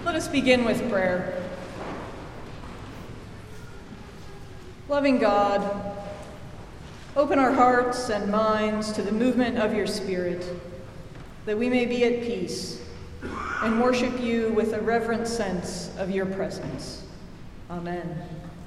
Let us begin with prayer. Loving God, open our hearts and minds to the movement of your Spirit, that we may be at peace and worship you with a reverent sense of your presence. Amen.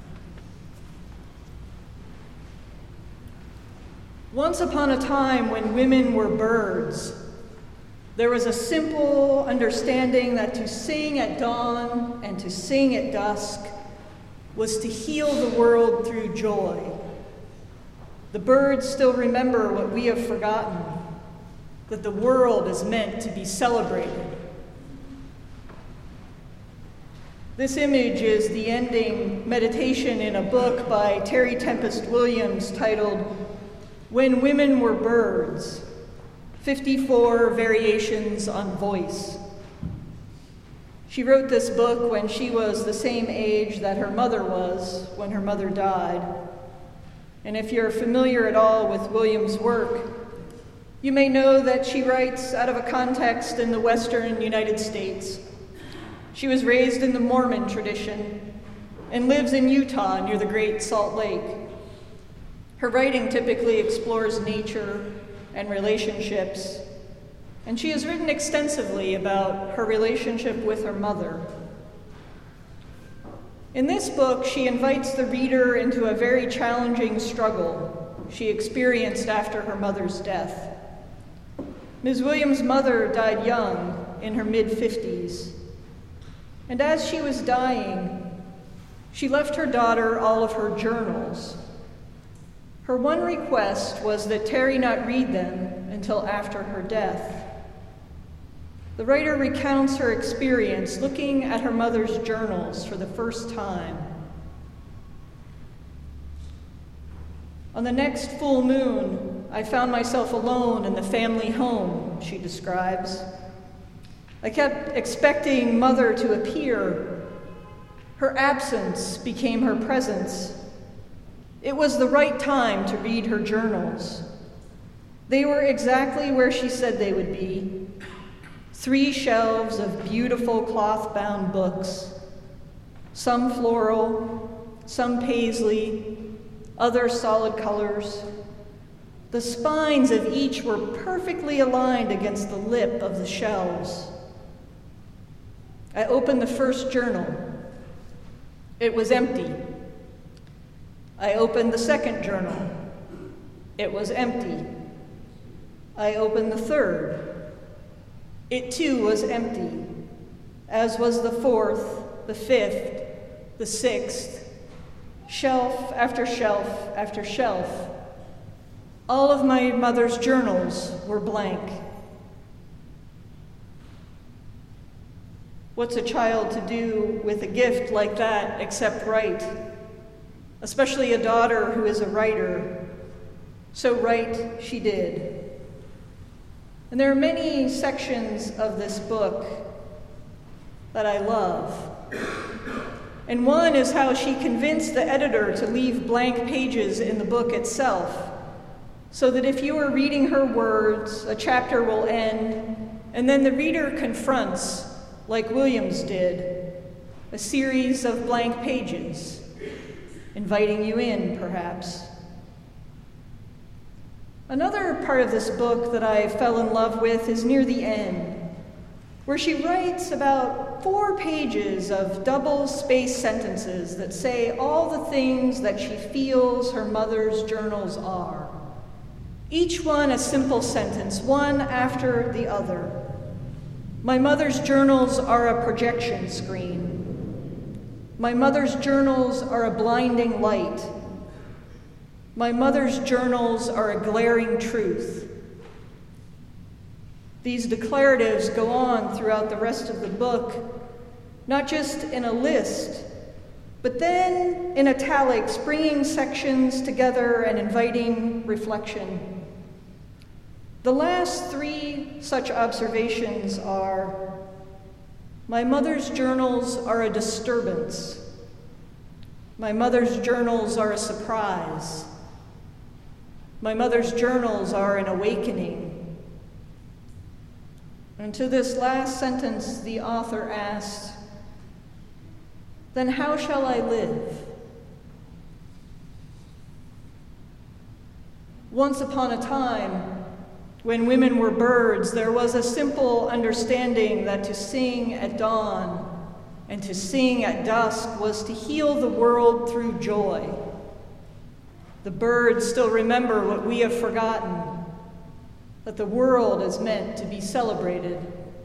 Once upon a time when women were birds, there was a simple understanding that to sing at dawn and to sing at dusk was to heal the world through joy. The birds still remember what we have forgotten, that the world is meant to be celebrated. This image is the ending meditation in a book by Terry Tempest Williams titled When Women Were Birds, 54 Variations on Voice. She wrote this book when she was the same age that her mother was when her mother died. And if you're familiar at all with Williams' work, you may know that she writes out of a context in the Western United States. She was raised in the Mormon tradition and lives in Utah near the Great Salt Lake. Her writing typically explores nature and relationships, and she has written extensively about her relationship with her mother. In this book, she invites the reader into a very challenging struggle she experienced after her mother's death. Ms. Williams' mother died young, in her mid-50s, and as she was dying, she left her daughter all of her journals. Her one request was that Terry not read them until after her death. The writer recounts her experience looking at her mother's journals for the first time. On the next full moon, I found myself alone in the family home, she describes. I kept expecting Mother to appear. Her absence became her presence. It was the right time to read her journals. They were exactly where she said they would be. 3 shelves of beautiful cloth-bound books, some floral, some paisley, other solid colors. The spines of each were perfectly aligned against the lip of the shelves. I opened the first journal. It was empty. I opened the second journal. It was empty. I opened the third. It too was empty, as was the fourth, the fifth, the sixth, shelf after shelf after shelf. All of my mother's journals were blank. What's a child to do with a gift like that except write? Especially a daughter who is a writer. So write she did. And there are many sections of this book that I love. And one is how she convinced the editor to leave blank pages in the book itself, so that if you are reading her words, a chapter will end, and then the reader confronts, like Williams did, a series of blank pages, inviting you in, perhaps. Another part of this book that I fell in love with is near the end, where she writes about 4 pages of double-spaced sentences that say all the things that she feels her mother's journals are. Each one a simple sentence, one after the other. My mother's journals are a projection screen. My mother's journals are a blinding light. My mother's journals are a glaring truth. These declaratives go on throughout the rest of the book, not just in a list, but then in italics, bringing sections together and inviting reflection. The last 3 such observations are: my mother's journals are a disturbance. My mother's journals are a surprise. My mother's journals are an awakening. And to this last sentence, the author asked, then how shall I live? Once upon a time, when women were birds, there was a simple understanding that to sing at dawn and to sing at dusk was to heal the world through joy. The birds still remember what we have forgotten, that the world is meant to be celebrated.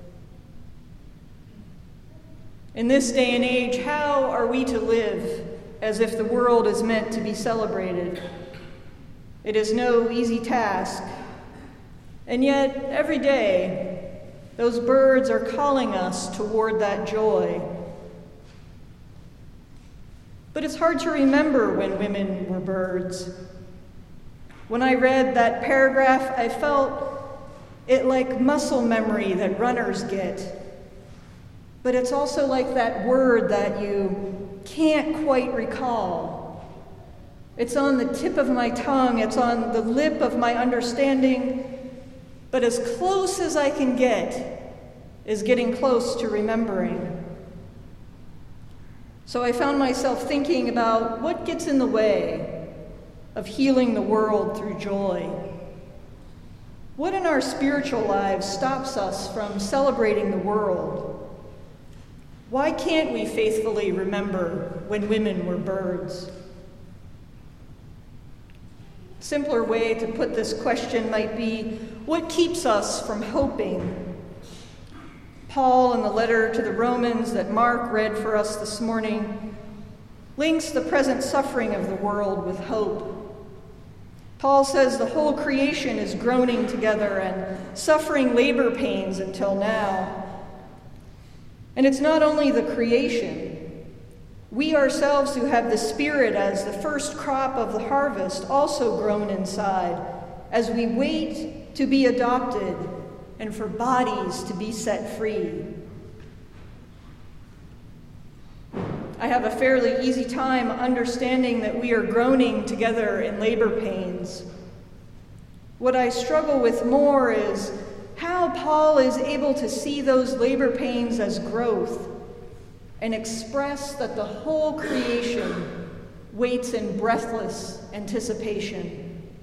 In this day and age, how are we to live as if the world is meant to be celebrated? It is no easy task, and yet every day, those birds are calling us toward that joy. But it's hard to remember when women were birds. When I read that paragraph, I felt it like muscle memory that runners get. But it's also like that word that you can't quite recall. It's on the tip of my tongue, it's on the lip of my understanding, but as close as I can get is getting close to remembering. So I found myself thinking about what gets in the way of healing the world through joy. What in our spiritual lives stops us from celebrating the world? Why can't we faithfully remember when women were birds? A simpler way to put this question might be, what keeps us from hoping? Paul, in the letter to the Romans that Mark read for us this morning, links the present suffering of the world with hope. Paul says the whole creation is groaning together and suffering labor pains until now. And it's not only the creation. We ourselves who have the Spirit as the first crop of the harvest also groan inside as we wait to be adopted and for bodies to be set free. I have a fairly easy time understanding that we are groaning together in labor pains. What I struggle with more is how Paul is able to see those labor pains as growth and express that the whole creation waits in breathless anticipation.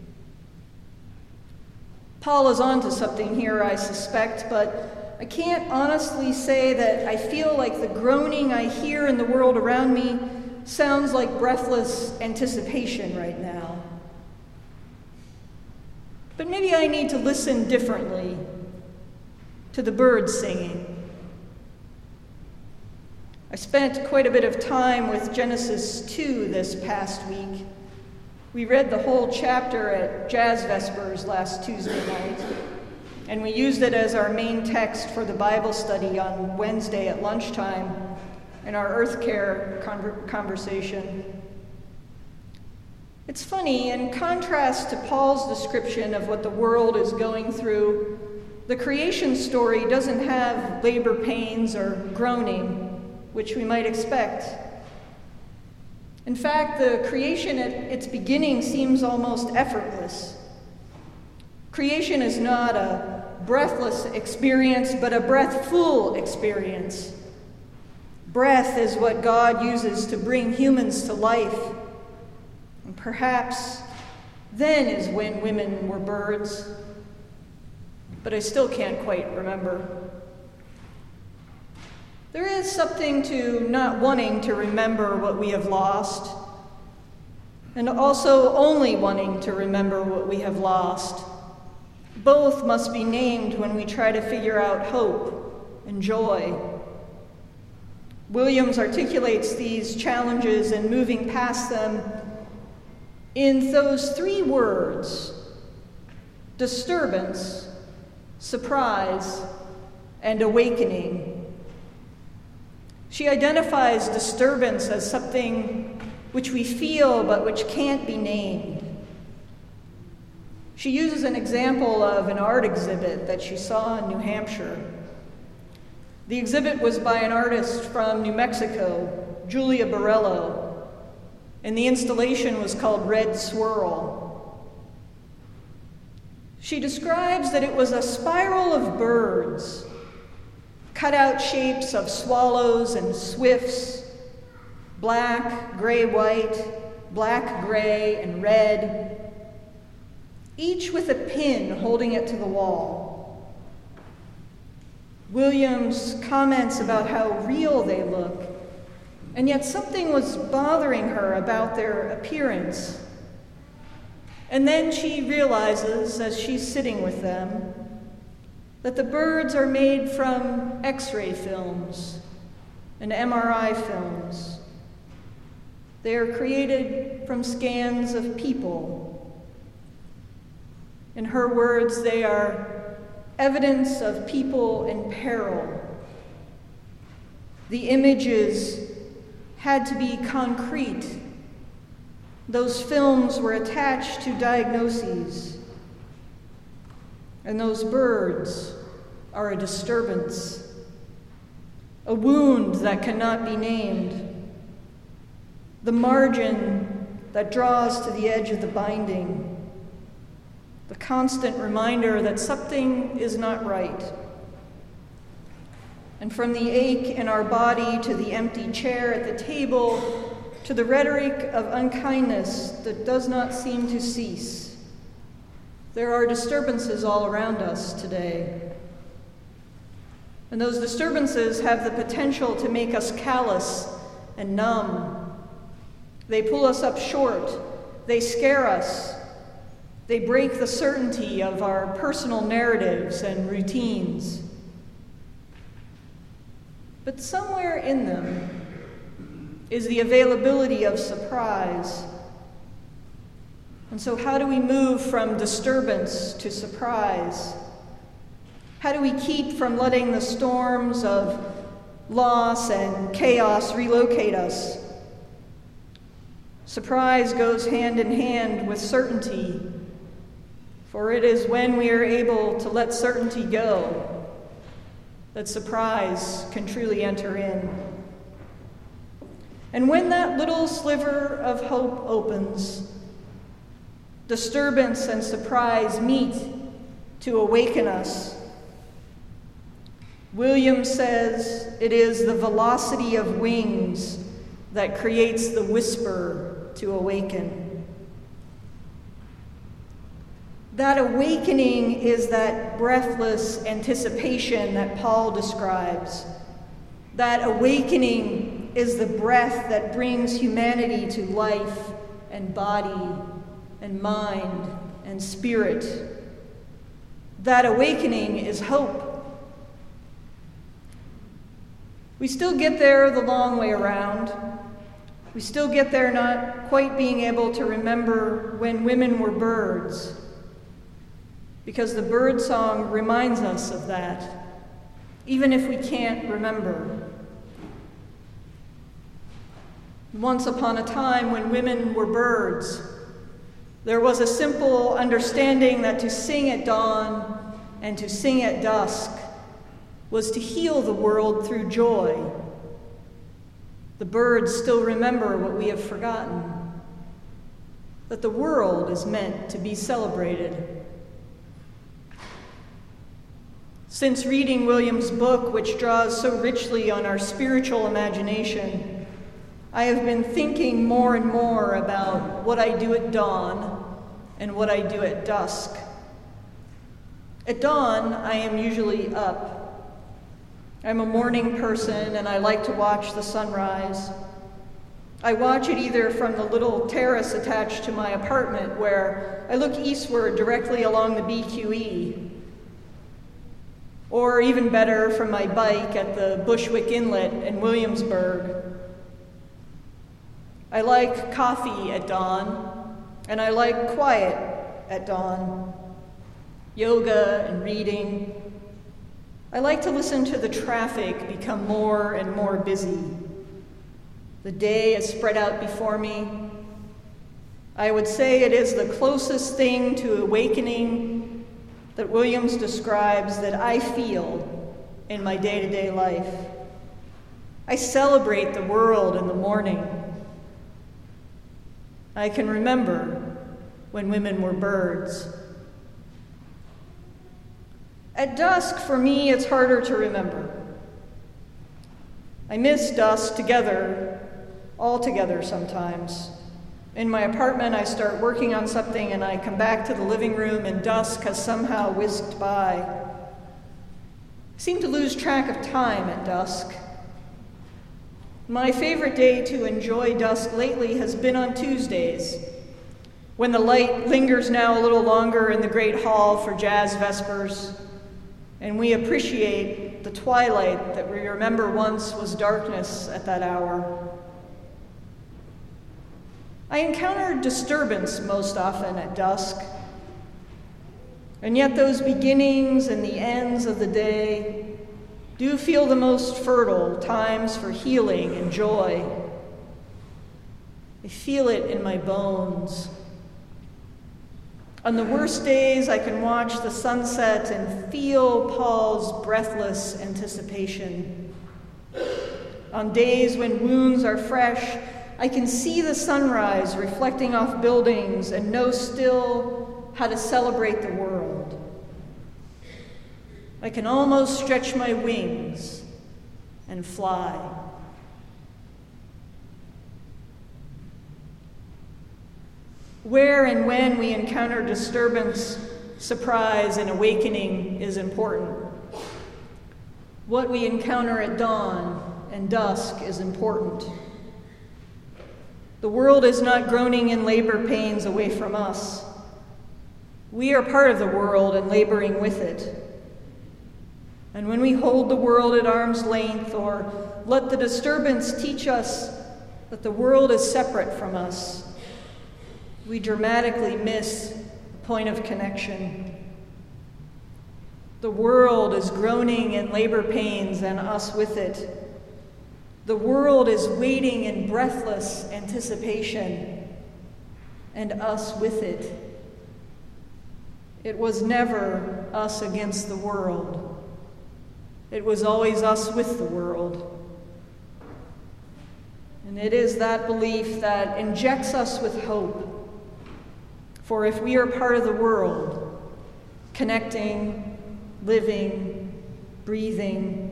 Paul is on to something here, I suspect, but I can't honestly say that I feel like the groaning I hear in the world around me sounds like breathless anticipation right now. But maybe I need to listen differently to the birds singing. I spent quite a bit of time with Genesis 2 this past week. We read the whole chapter at Jazz Vespers last Tuesday night, and we used it as our main text for the Bible study on Wednesday at lunchtime in our Earth Care conversation. It's funny, in contrast to Paul's description of what the world is going through, the creation story doesn't have labor pains or groaning, which we might expect. In fact, the creation at its beginning seems almost effortless. Creation is not a breathless experience, but a breathful experience. Breath is what God uses to bring humans to life. And perhaps then is when women were birds. But I still can't quite remember. There is something to not wanting to remember what we have lost, and also only wanting to remember what we have lost. Both must be named when we try to figure out hope and joy. Williams articulates these challenges and moving past them in those three words: disturbance, surprise, and awakening. She identifies disturbance as something which we feel but which can't be named. She uses an example of an art exhibit that she saw in New Hampshire. The exhibit was by an artist from New Mexico, Julia Borello, and the installation was called Red Swirl. She describes that it was a spiral of birds, cutout shapes of swallows and swifts, black, gray-white, black-gray, and red, each with a pin holding it to the wall. Williams comments about how real they look, and yet something was bothering her about their appearance. And then she realizes, as she's sitting with them, that the birds are made from X-ray films and MRI films. They are created from scans of people. In her words, they are evidence of people in peril. The images had to be concrete. Those films were attached to diagnoses. And those birds are a disturbance, a wound that cannot be named, the margin that draws to the edge of the binding, the constant reminder that something is not right. And from the ache in our body to the empty chair at the table, to the rhetoric of unkindness that does not seem to cease, there are disturbances all around us today. And those disturbances have the potential to make us callous and numb. They pull us up short. They scare us. They break the certainty of our personal narratives and routines. But somewhere in them is the availability of surprise. And so how do we move from disturbance to surprise? How do we keep from letting the storms of loss and chaos relocate us? Surprise goes hand in hand with certainty, for it is when we are able to let certainty go that surprise can truly enter in. And when that little sliver of hope opens, disturbance and surprise meet to awaken us. Williams says it is the velocity of wings that creates the whisper to awaken. That awakening is that breathless anticipation that Paul describes. That awakening is the breath that brings humanity to life and body and mind and spirit. That awakening is hope. We still get there the long way around. We still get there not quite being able to remember when women were birds, because the bird song reminds us of that, even if we can't remember. Once upon a time, when women were birds, there was a simple understanding that to sing at dawn and to sing at dusk was to heal the world through joy. The birds still remember what we have forgotten, that the world is meant to be celebrated. Since reading Williams' book, which draws so richly on our spiritual imagination, I have been thinking more and more about what I do at dawn and what I do at dusk. At dawn, I am usually up. I'm a morning person and I like to watch the sunrise. I watch it either from the little terrace attached to my apartment where I look eastward directly along the BQE, or even better from my bike at the Bushwick Inlet in Williamsburg. I like coffee at dawn, and I like quiet at dawn, yoga and reading. I like to listen to the traffic become more and more busy. The day is spread out before me. I would say it is the closest thing to awakening that Williams describes that I feel in my day-to-day life. I celebrate the world in the morning. I can remember when women were birds. At dusk, for me, it's harder to remember. I miss dusk together all together sometimes. In my apartment, I start working on something and I come back to the living room and dusk has somehow whisked by. I seem to lose track of time at dusk. My favorite day to enjoy dusk lately has been on Tuesdays, when the light lingers now a little longer in the great hall for jazz vespers, and we appreciate the twilight that we remember once was darkness at that hour. I encounter disturbance most often at dusk, and yet those beginnings and the ends of the day do feel the most fertile times for healing and joy. I feel it in my bones. On the worst days, I can watch the sunset and feel Paul's breathless anticipation. On days when wounds are fresh, I can see the sunrise reflecting off buildings and know still how to celebrate the world. I can almost stretch my wings and fly. Where and when we encounter disturbance, surprise, and awakening is important. What we encounter at dawn and dusk is important. The world is not groaning in labor pains away from us. We are part of the world and laboring with it. And when we hold the world at arm's length or let the disturbance teach us that the world is separate from us, we dramatically miss the point of connection. The world is groaning in labor pains and us with it. The world is waiting in breathless anticipation and us with it. It was never us against the world. It was always us with the world. And it is that belief that injects us with hope. For if we are part of the world, connecting, living, breathing,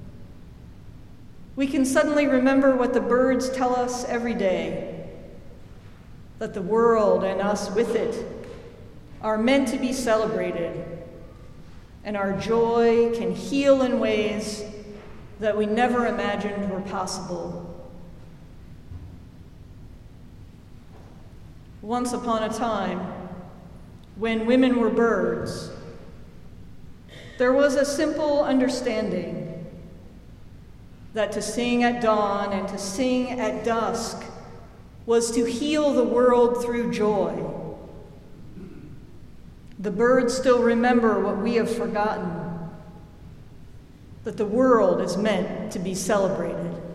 we can suddenly remember what the birds tell us every day, that the world and us with it are meant to be celebrated, and our joy can heal in ways that we never imagined were possible. Once upon a time, when women were birds, there was a simple understanding that to sing at dawn and to sing at dusk was to heal the world through joy. The birds still remember what we have forgotten, that the world is meant to be celebrated.